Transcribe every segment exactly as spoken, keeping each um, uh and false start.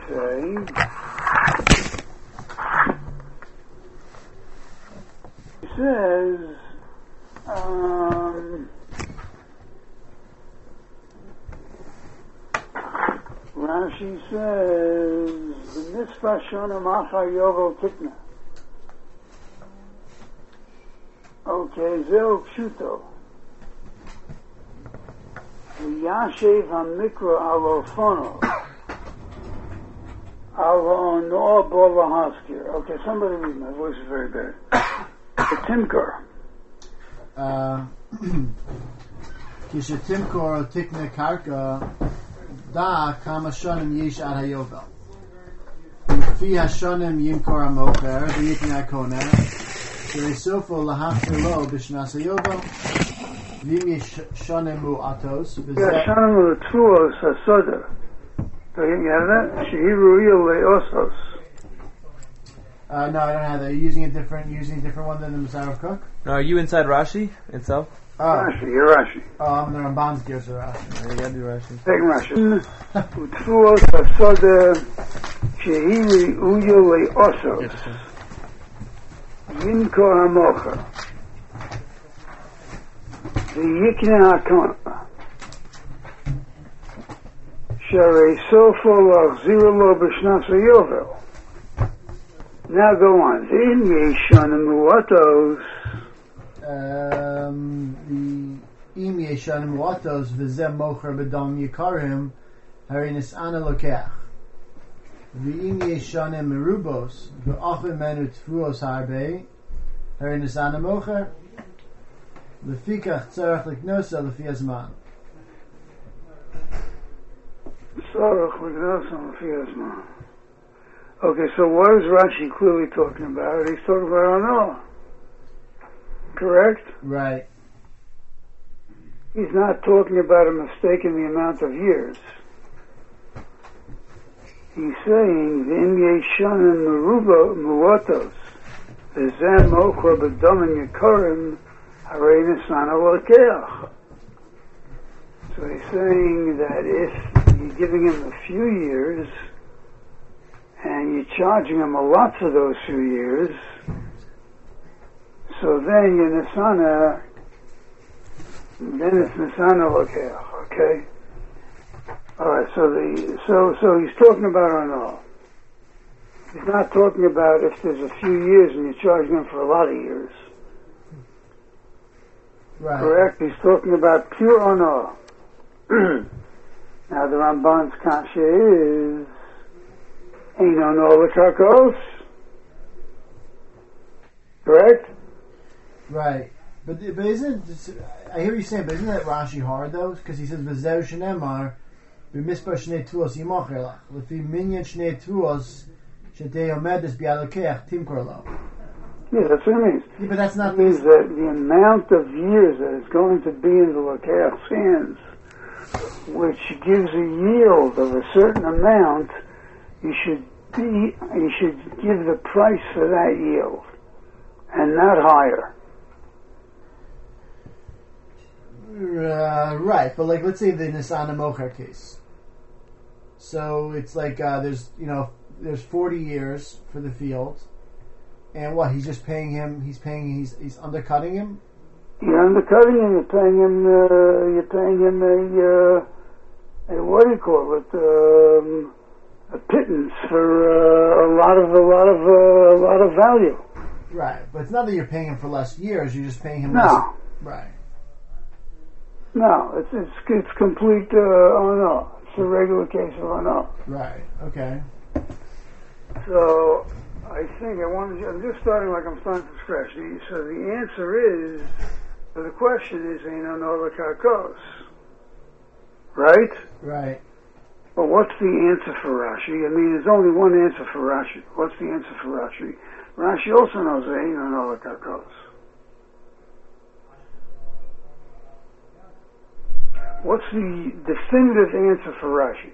say, he says, um, Rashi says, the mitzvah shona machar yovel tikna. Okay, zeu pshuto. Yashev hamikra alofono. Alo bola haskir. Okay, somebody read. My voice is very bad. The Timkor. Uh, Kishetimkor tikna karka da kama shonim yesh ad hayovel. Fi hashonim yimkor hamocher v'yitnei hakoner v'yisofo lahachzir lo b'shnas hayovel v'im yesh shonim mu'atos Yeah, shonim l'tfuos hasoda. Do you have that? Shehiru le'osos. Uh, no, I don't have that. Are you using a different, using a different one than the Messiah Cook? No, are you inside Rashi itself? Oh. Rashi, you're Rashi. Oh, I'm in the Ramban's gears of Rashi. Oh, you gotta do Rashi. Take Rashi. Utfuos hasoda shehiru le'osos. Yimko hamocha. V'yikne hakona. Sharei sofo lachzir lo b'shnas hayovel. Now go on. V'im yeshanim muatos. Um, the im yeshanim muatos v'zem mocher b'dam yikarim harinis ana lokech. V'im yeshanim merubos v'achim menu tfuos harbe harinis ana mocher lefikach tzarech liknosa lefi hazman. Tzarech liknosa lefi hazman. Okay, so what is Rashi clearly talking about? He's talking about Anah. Correct? Right. He's not talking about a mistake in the amount of years. He's saying, V'im yeshanim meruba muatos, v'zem mocher b'damin yikarim, harei nisana l'keach. So he's saying that if you're giving him a few years, and you're charging him a lot for those few years, so then your Nisana, then it's Nisana Lokeach, okay? Alright, so the, so, so he's talking about Anah. He's not talking about if there's a few years and you're charging him for a lot of years. Right. Correct? He's talking about pure Anah. Now the Ramban's kasha is, ain't on all the kakos. Correct? Right. But but isn't it, I hear you saying, but isn't that Rashi hard though? Because he says v'zeu shenemar b'mispar shnei tuos yimocher lach lefi minyan shnei tuos shetei omedes bi'alokeach timkor lo. Yeah, that's what it means. Yeah, but that's not. It means that the amount of years that is going to be in the lokeach's hands, which gives a yield of a certain amount, you should be, you should give the price for that yield, and not higher. Uh, right, but like let's say the Nisana Mocher case. So it's like uh, there's you know there's forty years for the field, and what he's just paying him. He's paying. He's he's undercutting him. You're undercutting him. You're paying him. Uh, you're paying him a, uh, a what do you call it? Um, a pittance for uh, a lot of a lot of uh, a lot of value. Right, but it's not that you're paying him for less years. You're just paying him. No. Less. Right. No, it's it's it's complete. Uh, oh no, it's a regular case of oh no. Right. Okay. So I think I want to. I'm just starting like I'm starting from scratch. The- So the answer is, so the question is, you know, no kakos, right? Right. Well, what's the answer for Rashi? I mean, there's only one answer for Rashi. What's the answer for Rashi? Rashi also knows that you know no kakos. What's the definitive answer for Rashi?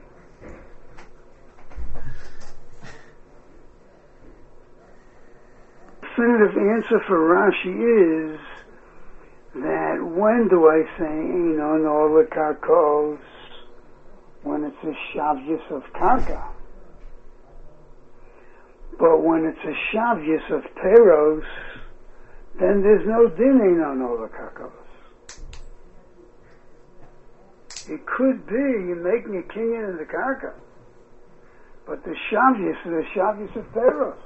Definitive answer for Rashi is that when do I say Ein on all the karkos? When it's a shavjus of karka. But when it's a shavyus of peros, then there's no din on all the karkos. It could be you're making a kinyan in the karka, but the shavyus is the shavyus of peros.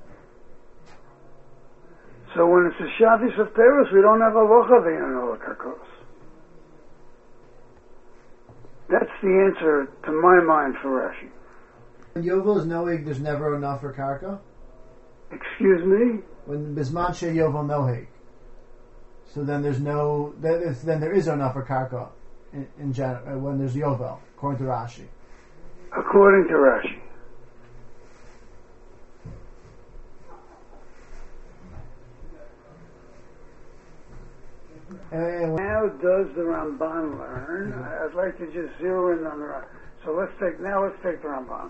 So when it's a shavyus of peros, we don't have a locha on all the karkos. That's the answer to my mind for Rashi. When Yovel is nohig, there's never enough for karka. Excuse me? When bisman she Yovel nohig, so then there's no. Then then there is enough for karka in, in general when there's Yovel, according to Rashi. According to Rashi. And How does the Ramban learn? I'd like to just zero in on the Ramban. So let's take now. Let's take the Ramban.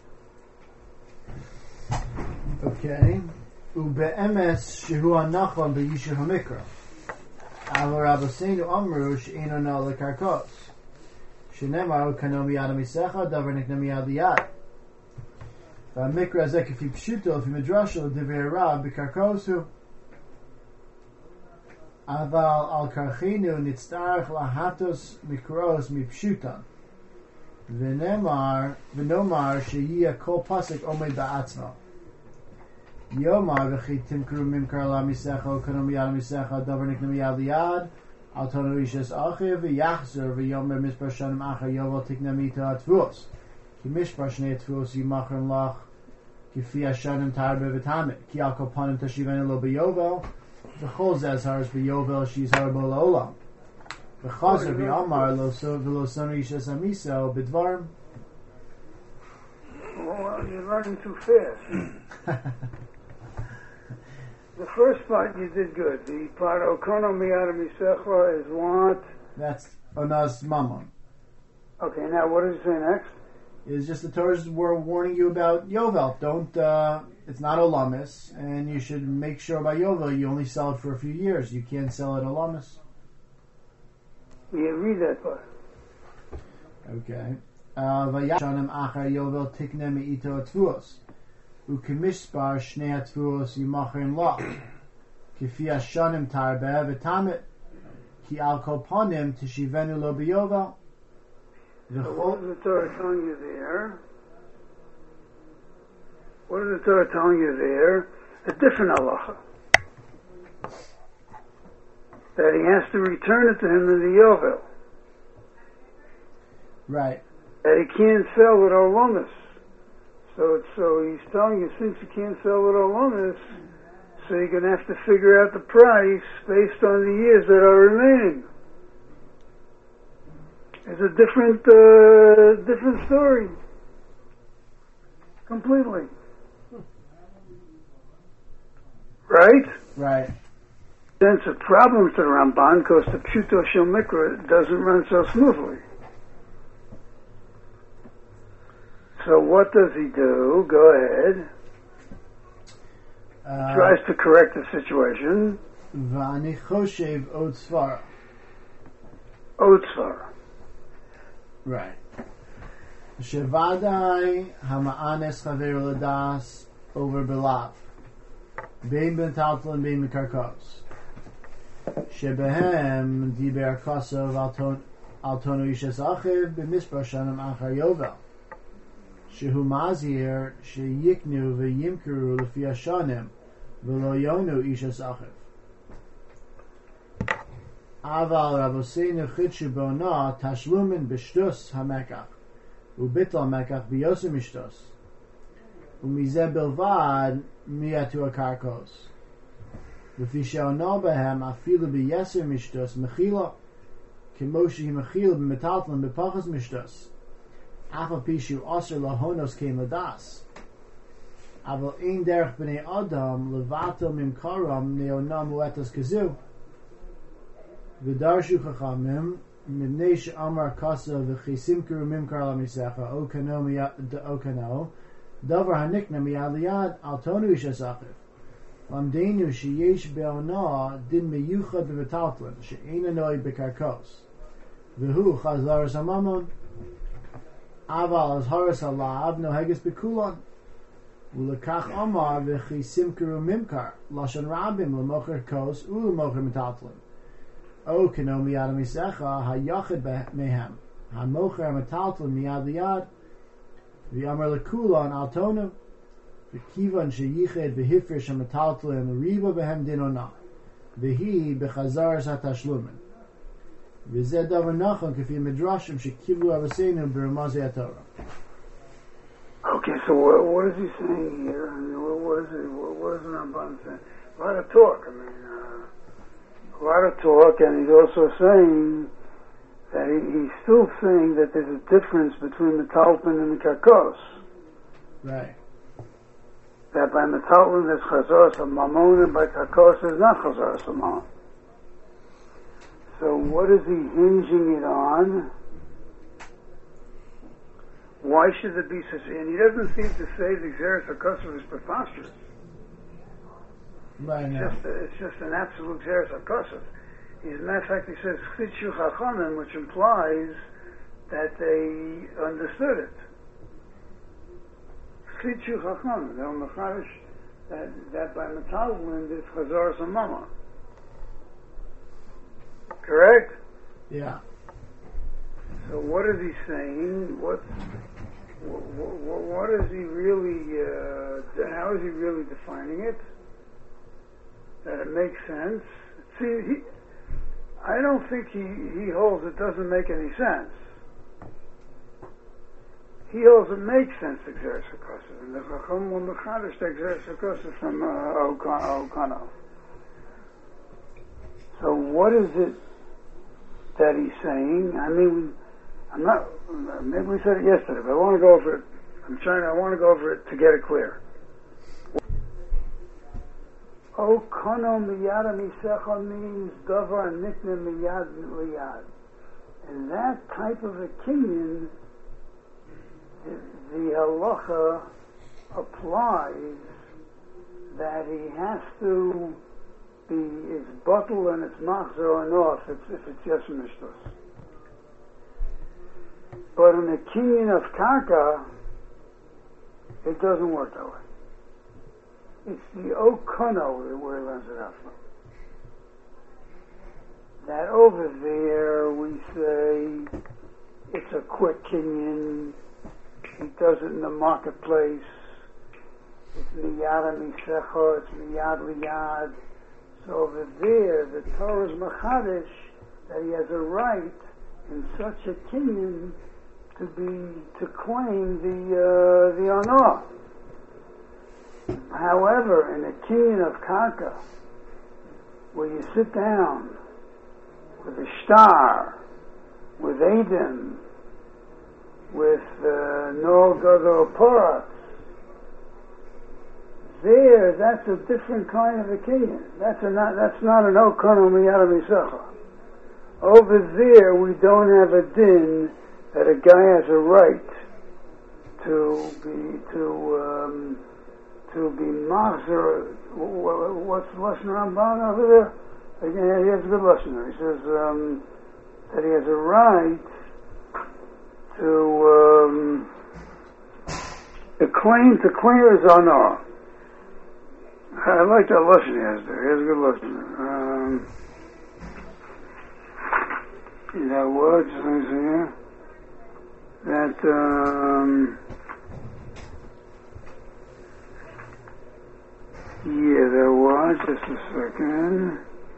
okay, ubeemes shehu anachon beyishuv hamikra. Avar Rabbeinu amru she'eino na lekarkos. Shenemar kano miyad misecha davar nikna miyad liyad. V'hamikra zeh kefi pshuto lefi midrasha l'divrei Rab b'karkosu. Aval al karchinu nitztarach lahatos mikros mipshutan. V'nemar v'nomar sheyia kol pasuk omed ba'atzma. Yomar v'chi timkru mimkar la misecha kano miyad misecha davar nikna miyad liyad. Al tonu ishes achiv v'yachzer v'yomer mispar shanim achar yovel tikna mita atvuos. Ki mishpar shnei atvuos yimachrim lach kifi hashanim tarbe v'tamit. Ki al kol panim tashivenu lo b'yovel. V'chol zezhars b'yovel shizhar bo la'olam. V'chazer v'yamar lo so v'lo sonu ishes amiso b'dvarim. Well, you're learning too fast. The first part you did good. The part Okono Miyad Misecha is what? That's Onas Mammon. Okay, now what does it say next? It's just the Torah's were warning you about Yovel. Don't, uh, it's not Olamis, and you should make sure by Yovel you only sell it for a few years. You can't sell it Olamis. Yeah, read that part. Okay. Vayashanim achar Yovel tikne me'ito atvuos. Ukemishpar shnei atvuos yimachrim lach. Kifi hashanim tarbe v'tamit. Ki al kol panim tishivenu lo b'yovel. So what is the Torah telling you there? What is the Torah telling you there? A different halacha. That he has to return it to him in the Yovel. Right. That he can't sell it Olamis. So it's, so he's telling you, since you can't sell it Olamis, so you're going to have to figure out the price based on the years that are remaining. It's a different, uh, different story. Completely. Right? Right. Then it's a problem to the Ramban because the Pshuto Shel Mikra doesn't run so smoothly. So what does he do? Go ahead. Uh, He tries to correct the situation. V'ani choshev od svara. Otzvar. Right. Shevadai hamaanes chaver ladas over belav. Bein ben taltel and bein mekarkos. Shebehem diber kosov altonu ishes achiv b'mispar shanim achar yovel. Shehu mazir sheyiknu v'yimkeru lefi hashanim v'lo yonu ishes achiv. Aval Rabbeinu chitshu bona tashlumin b'shtus hamekach u'bitl hamekach b'yosem mishtus u'mizeh bilvad miyatu akarkos v'fi she'ona behem afilu b'yeser mishtus mechila k'mo shehi mechil b'metaltlin b'pachas mishtus afa pishu aser lahonos kein ladas aval ein derech b'nei adam levatel mimkaram neonam uetas kazu V'darshu chachamim midnei she'amar kasa v'chisimkeru mimkar lamisecha okano okano davar hanikna miyad liyad al tonu ishes achiv lamdeinu sheyesh be'ona din meyuchad v'metaltlin she'ein anoi b'karkos v'hu chazaras hamamon aval azharas halav noheges b'kulon ולקח אמר וכי סימכרו ממכר לשון רבים למוכר כוס ולמוכר מטלטלים או כנו מיד המסכה היחד מהם המוכר המטלטל מיד ליד ויאמר לכולן אל תונו וכיוון שייחד והפרש המטלטלים ריבה בהם דינונה והיא בחזרס התשלומים וזה דבר נכון כפי מדרשים שקיבלו אבותינו ברמזי התורה. Okay, so what, what is he saying here? I mean, what, what is it? What, what is the Ramban saying? A lot of talk. I mean, uh, a lot of talk, and he's also saying that he, he's still saying that there's a difference between the Talpin and the Kakos. Right. That by the Talpin there's Chazaras of Mammon, and by Kakos there's not Chazaras of Mammon. So what is he hinging it on? Why should it be such? And he doesn't seem to say the Xeris HaKosov is preposterous. Right It's now. just, a, it's just an absolute Xeris HaKosov. As a matter of fact, he says Chitshu Chachamim, which implies that they understood it. Chitshu Chachamim, they're Mecharish, that, that by Metalwin is Chazaras Amama. Correct? Yeah. So what is he saying? What, what, what is he really, uh, how is he really defining it? That it makes sense? See, he, I don't think he, he holds it doesn't make any sense. He holds it makes sense, Exeris HaKosov. And the Chacham will Mechadish the Exeris HaKosov from uh, O'Connell. So what is it that he's saying? I mean, I'm not, maybe we said it yesterday, but I want to go over it. I'm trying, I want to go over it to get it clear. O kono miyad misecha means davar nikne miyad liyad. And that type of a kinyan, the halacha applies that he has to be, it's bottle and it's machzer or no, if it's, if it's just mishtos. But in the kinyan of karka, it doesn't work that way. It's the okono where he learns it out from. That over there we say it's a quick kinyan. He does it in the marketplace. It's miyad misecha. It's miyad liyad. So over there, the Torah is machadish that he has a right in such a kinyan to be to claim the uh, the honor. However, in a kinyan of karka, where you sit down with a star, with Adam, with uh, no gadol poras, there, that's a different kind of a kinyan. That's a not. That's not an okono miyad misecha. Over there, we don't have a din that a guy has a right to be to um, to be machzer. What's Lashon Ramban over there? Again, he has a good Lashon. He says um, that he has a right to um, to claim to claim his honor. I like that Lashon he has there. He has a good Lashon. Um, you know what? Just let me see here. That um, yeah, there was. Just a second.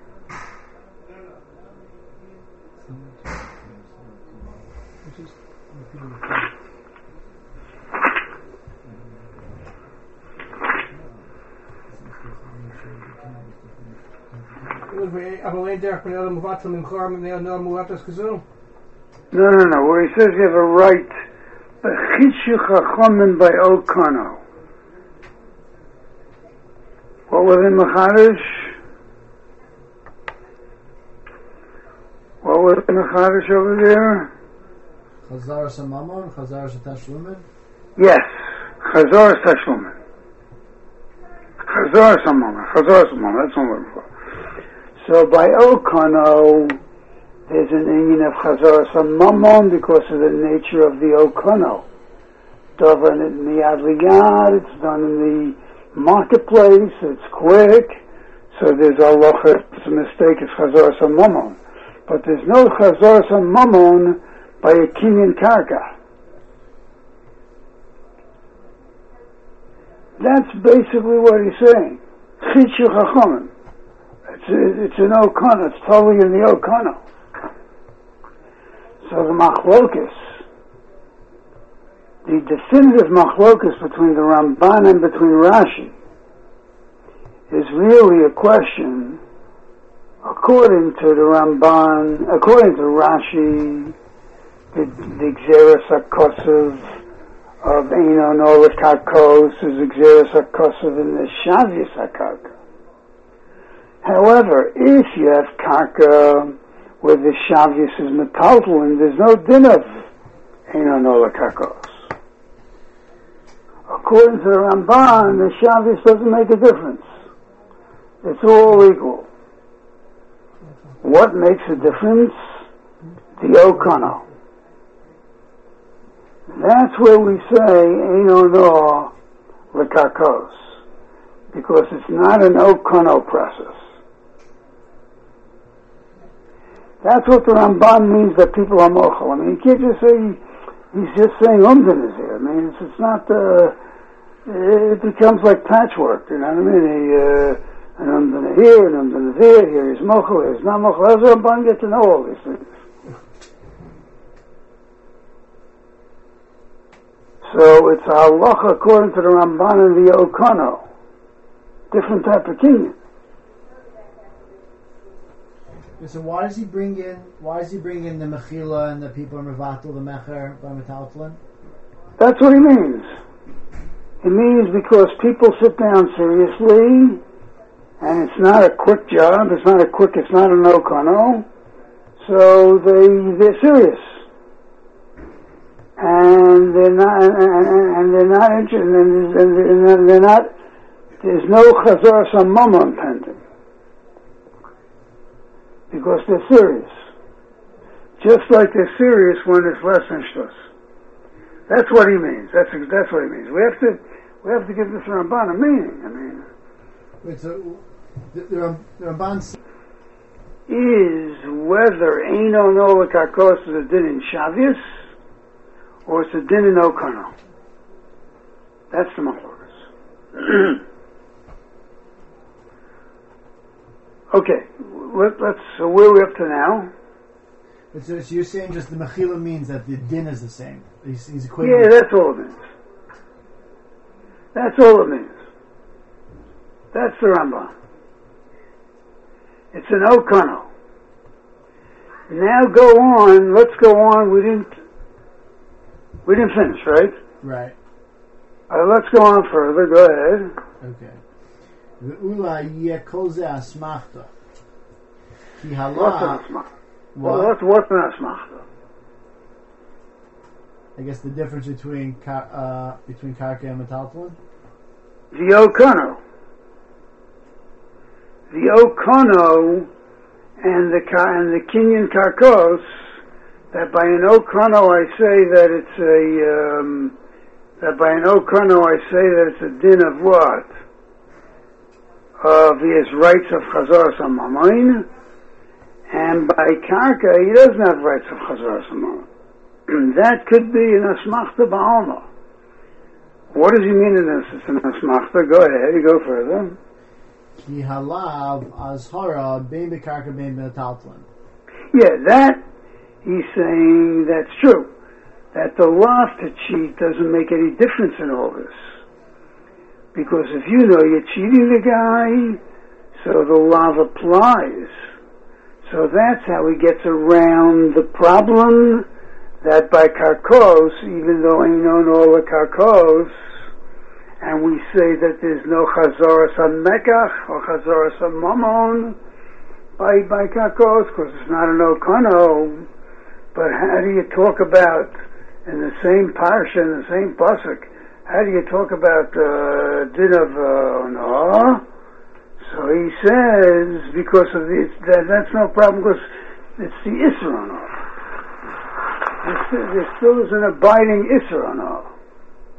No, no, no. Where he says you have a right, b'chitshu chachamim by okono. What was in Mechadish? What was in Mechadish over there? Chazaras HaMamon, Chazaras HaTashlumin. Yes, Chazaras Tashlumin. Chazaras HaMamon, Chazaras HaMamon. That's what I'm looking for. So by okono, there's an union of Chazaras HaMamon because of the nature of the okono. done in the Adligad, it's done in the marketplace, it's quick, so there's a locha, it's a mistake, it's Chazaras HaMamon. But there's no Chazaras HaMamon by a Kinyan Karka. That's basically what he's saying. Chitshu Chachamim. It's, it's an Okana, it's totally in the Okana. So the Machlokas, the definitive Machlokas between the Ramban and between Rashi is really a question, according to the Ramban, according to Rashi, the, the Xeris HaKosav of Eino Nola Karkos is Xeris HaKosav in the Shavius HaKarka. However, if you have Karka where the Shavius is metaltalin, there's no din of Eino Nola Karkos. According to the Ramban, the Shavius doesn't make a difference. It's all equal. What makes a difference? The Okana. That's where we say Eino Nola Karkos, because it's not an Okano process. That's what the Ramban means that people are mochel. I mean, you can't just say, he's just saying umdin is here. I mean, it's, it's not, uh, it becomes like patchwork, you know what I mean? He, uh, an umdin here, an umdin there, here he's mochel, here he's not mochel. How does the Ramban get to know all these things? So it's a halacha according to the Ramban and the Okano. Different type of kinyan. So why does he bring in? Why does he bring in the mechila and the people in Mevatel, the mecher by metaltalin? That's what he means. It means because people sit down seriously, and it's not a quick job. It's not a quick. It's not a no kano. So they they're serious, and they're not and, and they're not interested. And, and, and they're not. There's no chazaras hamamon pending. Because they're serious. Just like they're serious when it's less than shtus. That's what he means. That's that's what he means. We have to we have to give this Ramban a meaning. I mean, wait. So the, the, the Ramban is whether Eino Nola Karkos is a din in Shavius or it's a din in Okano. That's the machlokas. Okay, let, let's. So where are we up to now? So, so you're saying just the mechila means that the din is the same. He's, he's equating. Yeah, that's all it means. That's all it means. That's the Rambam. It's an okano. Now go on. Let's go on. We didn't. We didn't finish, right? Right. Uh, let's go on further. Go ahead. Okay. Ve'ula yeh kol ze asmachta. Ki What's hala. an asmachta? Well, what's, what's an asmachta? I guess the difference between kar, uh, between karka and metaltalin? The okano. The okano and the and the kinyan karkos. That by an okano I say that it's a um, that by an okano I say that it's a din of what? Of his rights of chazaras hamamain, and by karka he doesn't have rights of chazaras hamamain. That could be an asmachta ba'alma. What does he mean in this? It's an asmachta. Go ahead, you go further. Ki halav azhara bein bekarka bein metaltalin. Yeah, that he's saying that's true. That the lav to cheat doesn't make any difference in all this. Because if you know you're cheating the guy, so the law applies. So that's how he gets around the problem that by karkos, even though ain't known all the karkos, and we say that there's no chazaras on mekach or chazaras on mamon by by karkos, because it's not an okano. But how do you talk about in the same parsha, in the same pasuk? How do you talk about uh, din of uh, no? So he says because of this, that, that's no problem because it's the Isser on all. There still is an abiding Isser on all.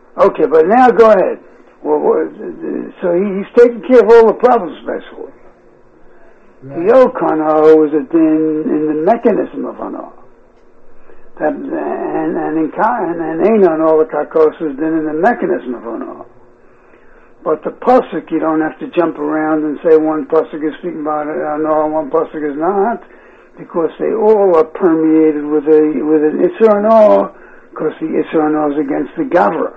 Okay, but now go ahead. Well, what, so he, he's taking care of all the problems, basically. Right. The Okano is a din in the mechanism of Hana. That, and, and in and, and Einon, all the Kakos is din in the mechanism of Hana. But the Pasuk, you don't have to jump around and say one Pasuk is speaking about it, no, one Pasuk is not, because they all are permeated with a with an Isser Hana, because the Isser Hana is against the Gavra.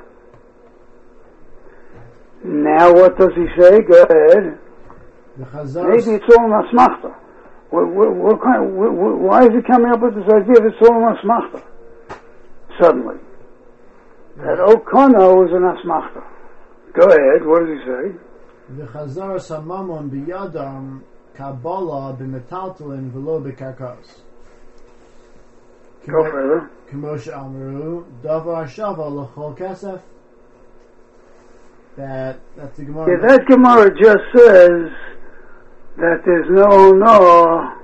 Now what does he say? Go ahead. Maybe it's all an asmachta. What, what, what kind of, what, what, why is he coming up with this idea that it's all an asmachta? Suddenly. That Okano is an asmachta. Go ahead, what does he say? V'chazar samamon biyadam kabbalah b'metaltalin v'lo b'karkos. Go further. K'moshe amru davar shava l'chol kesef. That that's the Gemara. Yeah, that Gemara just says that there's no no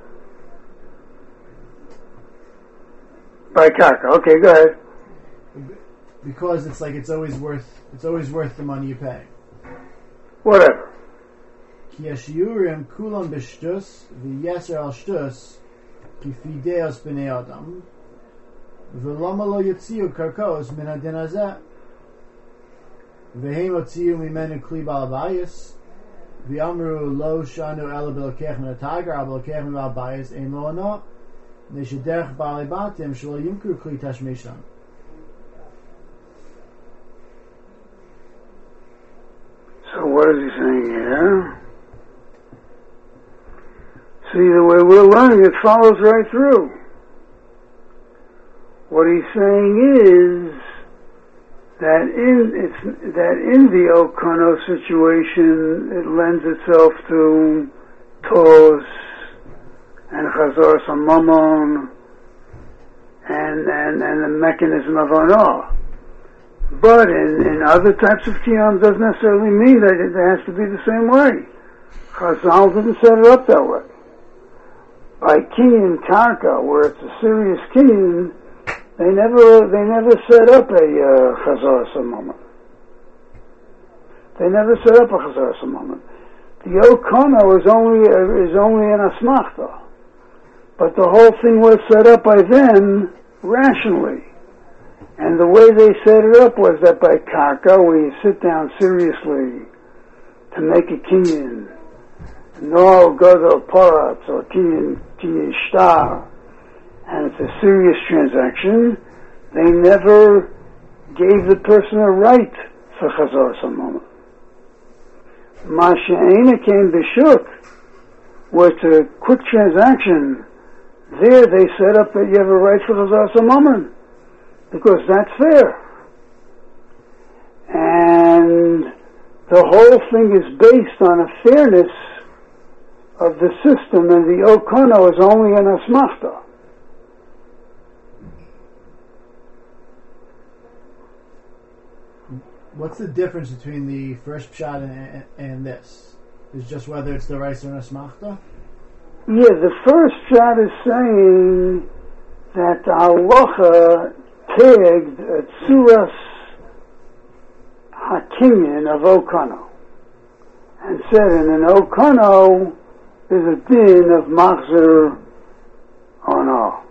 by karka. Okay, go ahead. Because it's like it's always worth it's always worth the money you pay. Whatever. Ki yashiurim kulam b'shtus v'yeser al shtus ki fideos b'nei adam v'lama lo yotziu karkos min hadin hazeh v'heim otziu mimenu kli bal bayis v'amru lo shanu ela b'lokech min hatagar al b'lokech min bal bayis ein lo ana neshederch b'alei batim shelo yimkru kli tashmishan. So what is he saying here? See, the way we're learning it follows right through. What he's saying is that in it's that in the Okano situation it lends itself to Tos and Chazor Samamon and, and and the mechanism of Ono. But in, in other types of Kiyam doesn't necessarily mean that it has to be the same way. Chazal didn't set it up that way. By Kinyan Karka, where it's a serious Kinyan, they never they never set up a uh, Chazar Samamon. They never set up a Chazar Samamon. The Okano is only uh, is only an Asmachta, but the whole thing was set up by them rationally. And the way they set it up was that by Karka, where you sit down seriously to make a Kinyan, no Gadol Paratz or Kinyan, Kinyan Shtar, and it's a serious transaction, they never gave the person a right for Chazor Samamon. Masha'ena came B'shuk, where it's a quick transaction, there they set up that you have a right for Chazor Samamon. Because that's fair. And the whole thing is based on a fairness of the system, and the Okano is only an Asmachta. What's the difference between the first pshat and, and this? Is just whether it's the Reis or an Asmachta? Yeah, the first pshat is saying that the halacha tagged a tzuras hakinyan of Okano, and said in an Okano there's a din of machzer ono,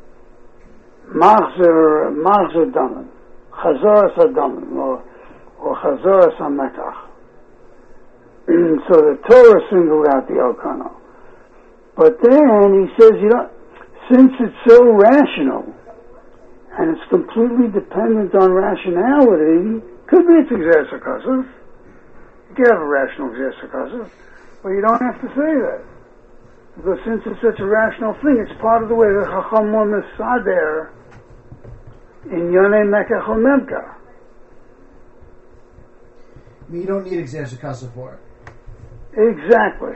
machzer machzer daman, chazoras hadaman, or or chazoras hamekach. So the Torah singled out the Okano, but then he says, you know, since it's so rational and it's completely dependent on rationality, could be it's exersakasav. You can have a rational exersakasav, but you don't have to say that. Because since it's such a rational thing, it's part of the way the Chacham was misader in Yonei Mekach Memka. I mean, you don't need exersakasav for it. Exactly.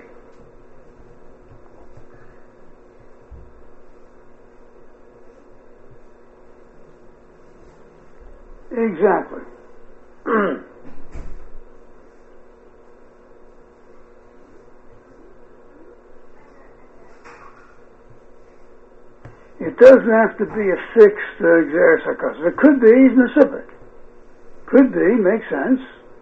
Exactly. It doesn't have to be a fixed uh, exersakasav. It could be even a sipik. Could be, makes sense.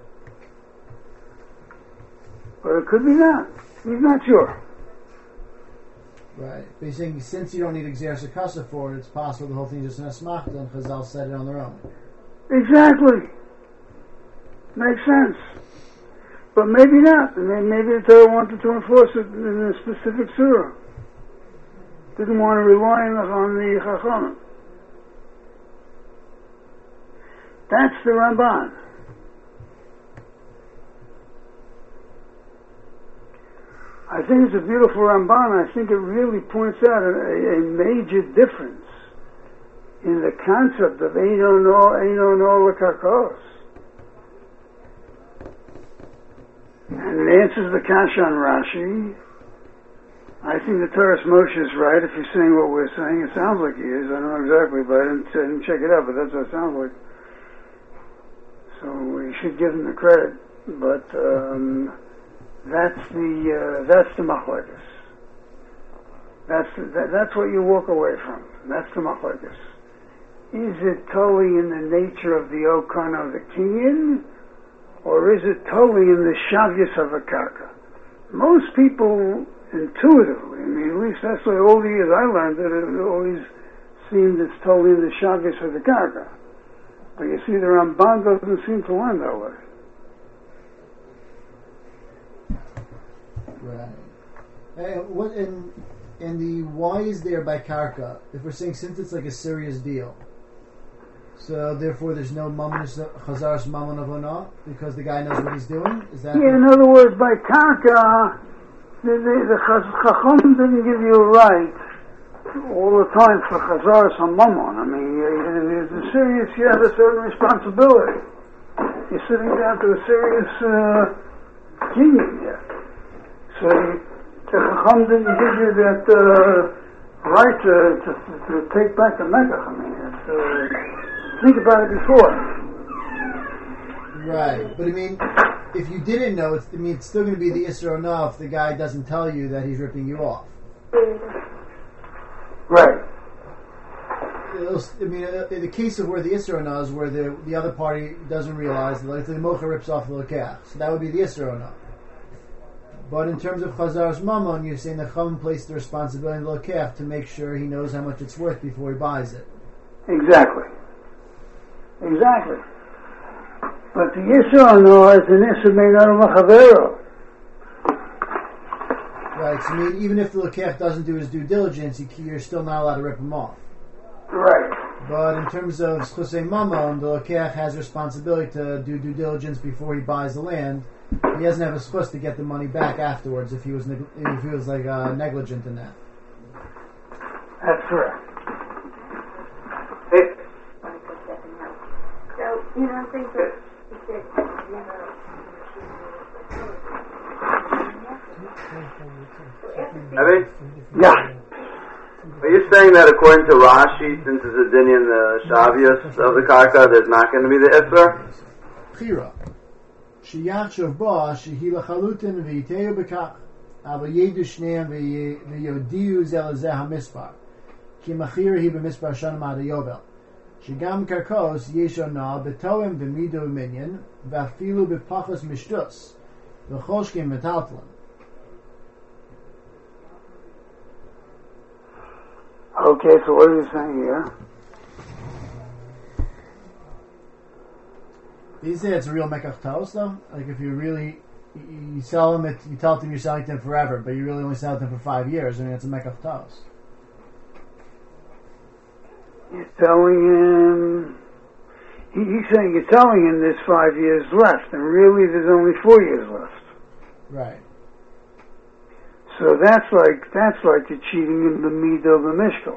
But it could be not. He's not sure. Right. But he's saying since you don't need Exeris Akasa for it, it's possible the whole thing is just an Asmachta and Chazal said it on their own. Exactly. Makes sense. But maybe not. Maybe the Torah wanted to enforce it in a specific surah. Didn't want to rely on the Chachamim. That's the Ramban. I think it's a beautiful Ramban. I think it really points out a, a major difference in the concept of Eino No, Eino No L'Karkos. And it answers the Kasha on Rashi. I think the Torah Moshe is right if he's saying what we're saying. It sounds like he is. I don't know exactly, but I didn't, I didn't check it out, but that's what it sounds like. So we should give him the credit. But um, that's the uh, that's the machlokes. That's the, that, that's what you walk away from. That's the machlokes. Is it totally in the nature of the Okan of the Kinyan, or is it totally in the shavyas of a karka? Most people intuitively, I mean, at least that's the way all the years I learned that it always seemed it's totally in the shavyas of the karka. But you see, the Ramban doesn't seem to learn that way. Right. Hey, what in in the why is there by karka? If we're saying since it's like a serious deal, so therefore there's no mamonis chazaras mamon avona because the guy knows what he's doing. Is that? Yeah. In other words, by karka, the the, the chacham didn't give you a right all the time for chazaras on mamon. I mean, it's a serious. You have a certain responsibility. You're sitting down to a serious uh, kinyan here. So the Chacham didn't give you that uh, right to, to, to take back the Mecca. I mean, it's, uh, think about it before. Right, but I mean, if you didn't know, it's, I mean, it's still going to be the Isra Ona if the guy doesn't tell you that he's ripping you off. Right. It'll, I mean, in the case of where the Isra Ona is, where the the other party doesn't realize, like the Mocha rips off the Lekach, so that would be the Isra Ona. But in terms of Chazaras Mamon, you're saying the Chum placed the responsibility on the Lekech to make sure he knows how much it's worth before he buys it. Exactly. Exactly. But the Yisro no is an Yisro Meinor Machavero. Right, so I mean, even if the Lekech doesn't do his due diligence, you're still not allowed to rip him off. Right. But in terms of Schusei Mamon, the Lekech has responsibility to do due diligence before he buys the land. He doesn't have a schus to get the money back afterwards if he was neg- if he was like uh, negligent in that. That's correct. Hey. So you know, I think that he said, you know. Evan? Yeah. Are you saying that according to Rashi, since it's a din in the Shavios of the Karka, there's not going to be the Isra? Chira. Sheyachshav ba shehi lachalutin v'yiteu bekach aber yedu shneim v'yodiu zel zeh hamispar ki machir hi b'mispar shanim ad yovel shegam karkos yeshona betoem v'midu minyan v'afilu b'pachas mishtus v'choshkim metaltlan. Okay, so what are you saying here? You say it's a real mekach taos though? Like if you really, you, you sell them, it, you tell them you're selling them forever, but you really only sell them for five years, I mean it's a mekach taos. You're telling him, he, he's saying you're telling him there's five years left, and really there's only four years left. Right. So that's like, that's like you're cheating him the midah of the mishkal.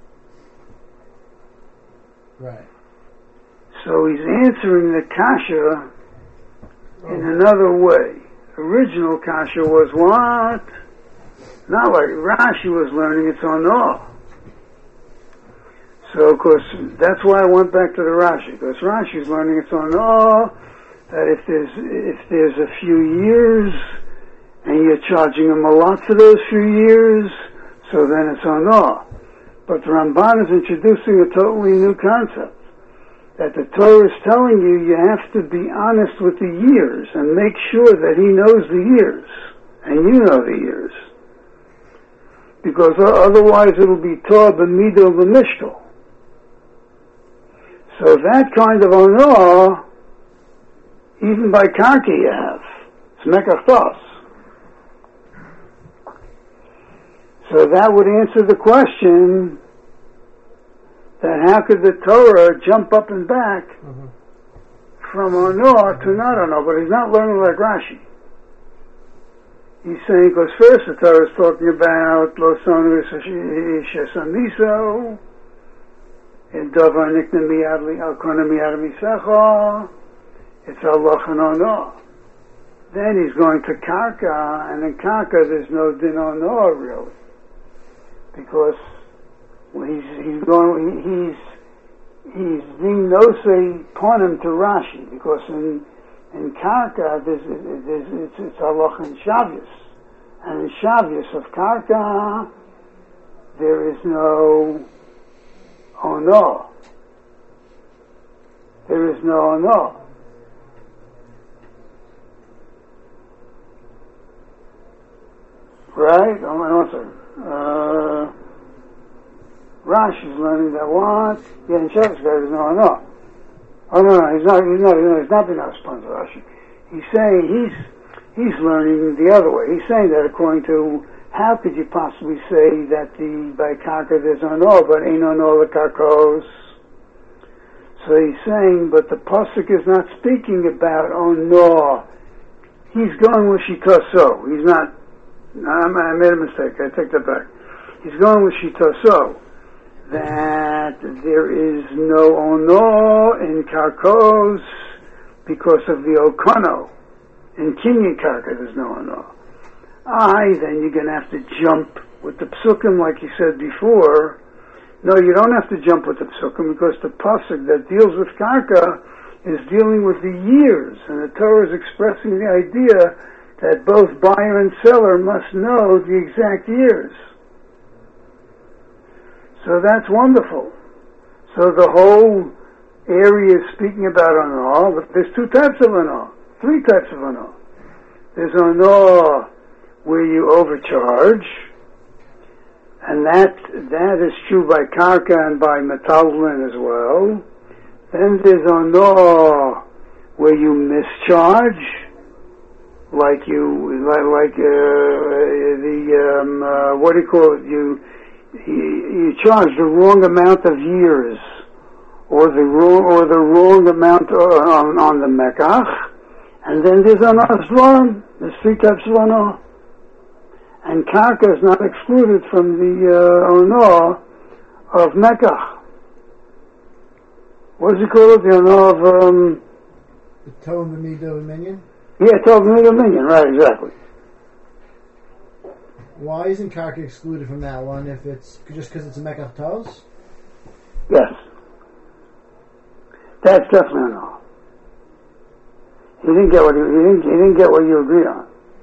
Right. So he's answering the kasha in another way. Original kasha was what? Not like Rashi was learning its own law. So of course, that's why I went back to the Rashi, because Rashi's learning its own law, that if there's, if there's a few years, and you're charging him a lot for those few years, so then it's on law. But the Ramban is introducing a totally new concept. that the Torah is telling you you have to be honest with the years and make sure that he knows the years and you know the years. Because otherwise it will be Torah b'mido b'mishkel. So that kind of honor, even by karka you have. It's mekach tos. So that would answer the question that how could the Torah jump up and back mm-hmm. from honor to not honor, but he's not learning like Rashi. He's saying, because first the Torah is talking about lo sonu shesamiso, and davar nikna miyad li al kona miyad misecha, it's Allah and honor. Then he's going to karka, and in karka there's no din honor really, because he's he's going he's he's being nosei ponim to Rashi, because in in karka there's, there's it's it's halach and shavyos, and in shavyos of karka there is no honor. There is no honor. Right? Oh, no, sir. Uh, Rashi's learning that what? Yeah, in Shabbos guy is no, no. Oh no, no, he's not. He's not. He's not being responsive to Rashi. He's saying he's he's learning the other way. He's saying that according to how could you possibly say that the by karka there's no, but ain't no the karkos. So he's saying, but the pasuk is not speaking about oh no. He's going with shitaso. He's not. I made a mistake. I take that back. He's going with shitaso, that there is no ono in karkos because of the okono. In kinyan karka there's no ono. I then you're going to have to jump with the psukim like you said before. No, you don't have to jump with the psukim because the pasuk that deals with karka is dealing with the years, and the Torah is expressing the idea that both buyer and seller must know the exact years. So that's wonderful. So the whole area is speaking about honor, but there's two types of honor, three types of honor. There's honor where you overcharge, and that that is true by karka and by metalslin as well. Then there's honor where you mischarge, like you, like, like uh, the, um, uh, what do you call it, you, you, you charge the wrong amount of years, or the wrong, or the wrong amount on, on the mekach, and then there's an aslan, there's three types of honor, and karka is not excluded from the uh, honor of mekach. What does he call it, the honor of, um... the tone, the midah, the minion? Yeah, twelve million million, right, exactly. Why isn't karka excluded from that one if it's just because it's a mekach tos? Yes. That's definitely a no. He didn't get what he, he didn't he didn't get what you agreed on.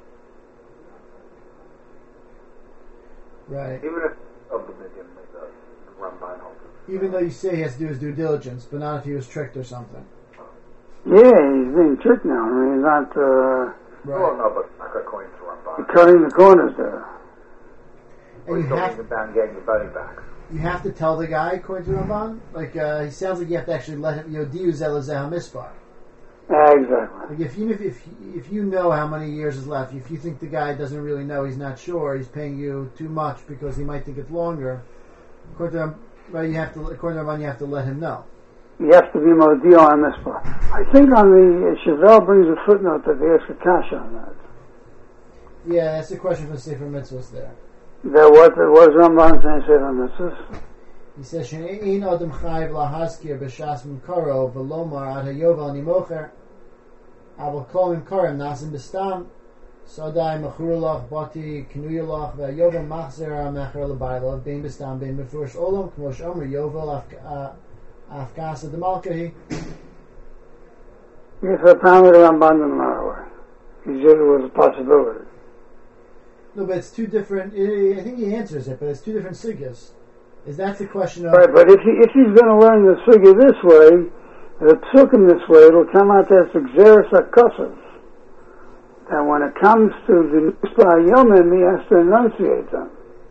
Right. Even if of the medium like the Ramban holds. Even though you say he has to do his due diligence, but not if he was tricked or something. Yeah, he's being tricked now. I mean, he's not, uh... Right. Well, no, but not according to Ramban. Cutting the corners there. And you have, down, getting your money back. You have to tell the guy, according to Ramban? Like, uh, he sounds like you have to actually let him, Yodiu zelazeh mispar. Yeah, exactly. Like, if you, if, if, if you know how many years is left, if you think the guy doesn't really know, he's not sure, he's paying you too much because he might think it's longer, according to, right, you have to, according to Ramban, you have to let him know. You have to be modio on this part. I think on the uh, Chevelle brings a footnote that they ask a kasha on that. Yeah, that's a question for Sefer Mitzvahs there. That what was Ramban saying Sefer Mitzvahs? He says, "She'ein adam chayv lahaskir b'shas mimkaro v'lomar ad hayovel nimocher abel kol mimkarim nasim b'stam sodai mechurulach bati knuyulach v'hayovel machzer ha'mecher l'bayla bein b'stam bein mefurish olam kmo she'omer yovel afkasa demalkahi." Yes, apparently the Ramban didn't know. He said it was a possibility. No, but it's two different. I think he answers it, but it's two different sugyas. Is that the question of... Right, but if he, if he's going to learn the sugya this way, The psukim this way, it'll come out as Xeris HaKosov. That when it comes to the Mitzvah Yomim, he has to enunciate them.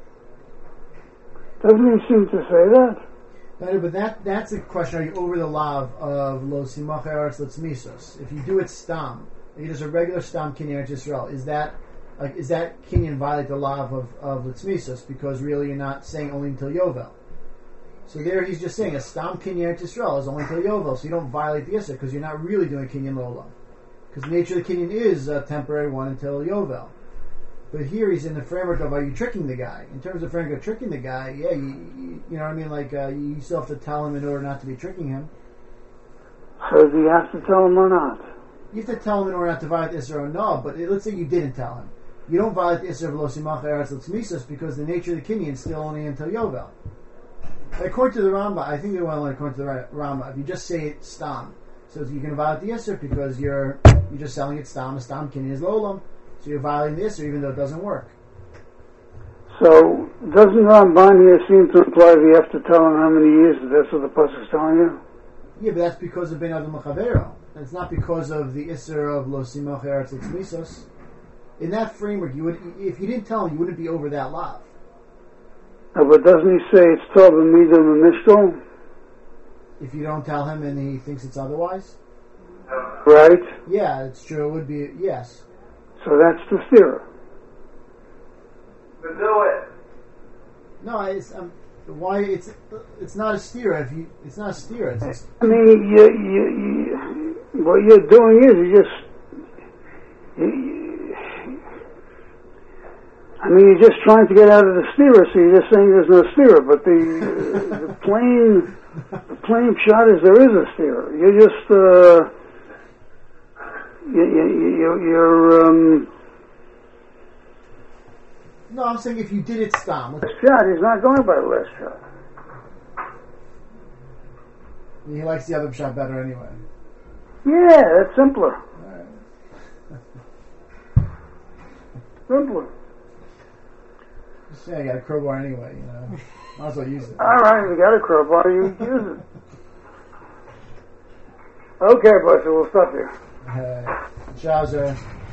Doesn't he seem to say that? No, but that that's a question. Are you over the law of Lo Simach Eretz Litzmisos? If you do it stam, it is a regular stam kinyan Yisrael. Is that like is that kinyan violate the law of of Litzmisos? Because really you're not saying only until Yovel. So there he's just saying a stam kinyan Yisrael is only until Yovel, so you don't violate the Isser because you're not really doing kinyan Lola. Because the nature of the kinyan is a temporary one until Yovel. But here he's in the framework of, are you tricking the guy? In terms of framework of tricking the guy, yeah, you, you, you know what I mean? Like, uh, you still have to tell him in order not to be tricking him. So do you have to tell him or not? You have to tell him in order not to violate the Isser or no, but let's say you didn't tell him. You don't violate the Isser of Lo Simach Eretz Litzmisos because the nature of the kinyan is still only until Yovel. According to the Rambam, I think they want to learn according to the Rambam, if you just say it stam, so you're going to violate the Isser because you're you're just selling it stam, a stam kinyan is Lolam. So you're violating the Isser even though it doesn't work. So, doesn't Ramban here seem to imply that you have to tell him how many years? That's what the pasuk is telling you? Yeah, but that's because of Ben Adam L'Chavero. It's not because of the Isser of Lo Simach Eretz Litzmisos. In that framework, you would, if you didn't tell him, you wouldn't be over that law. No, but doesn't he say it's Tov and Midah and Mishkol? If you don't tell him and he thinks it's otherwise? Right? Yeah, it's true. It would be, yes. So that's the theory. But do it. No, it's um, why it's it's not a steer. If you, it's not a steer. It's just, I mean, you, you, you, what you're doing is you just. You, you, I mean, you're just trying to get out of the steerer, so you're just saying there's no steerer. But the the plain the plain shot is there is a steerer. You're just. Uh, You, you, you're, um... No, I'm saying if you did it stam. Last shot, he's not going by the last shot. He likes the other shot better anyway. Yeah, that's simpler. Right. Simpler. Just say I got a crowbar anyway, you know. Might as well use it. Alright, if you got a crowbar, you use it. Okay, boys, so we'll stop here. Uh, Chowser.